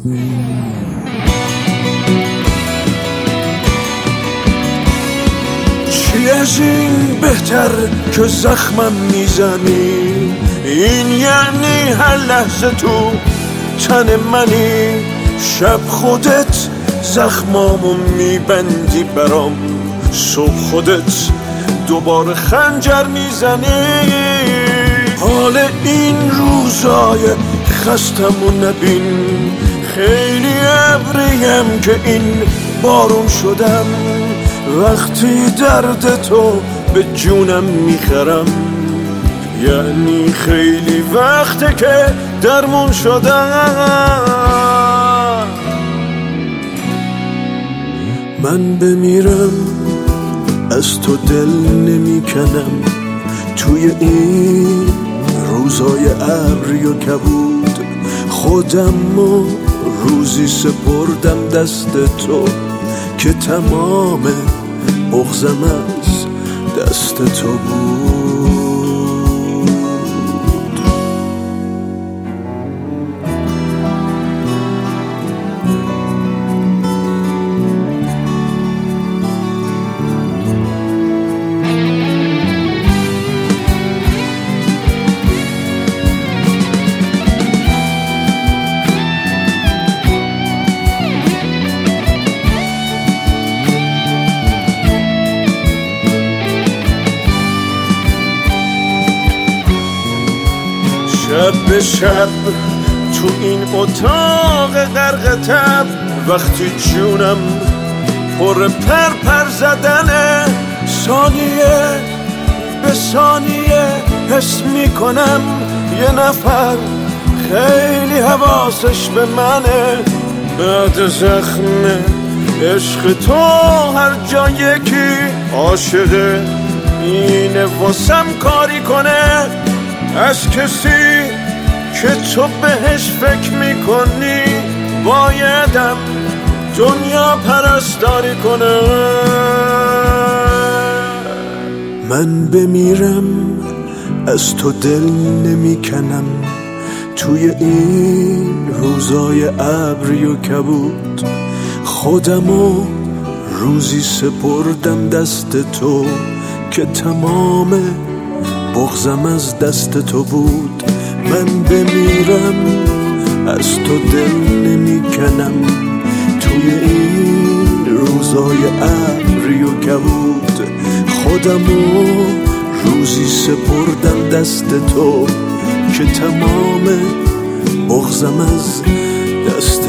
چی از این بهتر که زخمم میزنی؟ این یعنی هر لحظه تو تن منی، شب خودت زخمامو میبندی برام، صبح خودت دوباره خنجر میزنی. حال این روزای خستمو نبین، خیلی ابریم که این بارون شدم، وقتی درد تو به جونم میخرم، یعنی خیلی وقته که درمون شدم. من بمیرم از تو دل نمیکنم، توی این روزای ابری و کبود خودمو روزی سپردم دست تو، که تمام بغضم از دست تو بود. شب به شب تو این اتاق غرق تب، وقتی جونم پر پر زدنه، ثانیه به ثانیه حس میکنم یه نفر خیلی حواسش به منه. بعد زخم عشق تو هر جا یکی عاشقه، اینه واسم کاری کنه از کسی که تو بهش فکر میکنی، بایدم دنیا پرستاری کنه. من بمیرم از تو دل نمیکنم، توی این روزای ابری و کبود خودمو روزی سپردم دست تو، که تمام بغضم از دست تو بود. من بمیرم از تو دل نمیکنم، توی این روزای ابری و کبود خودمو روزی سپردم دست تو، که تمام بغضم از دست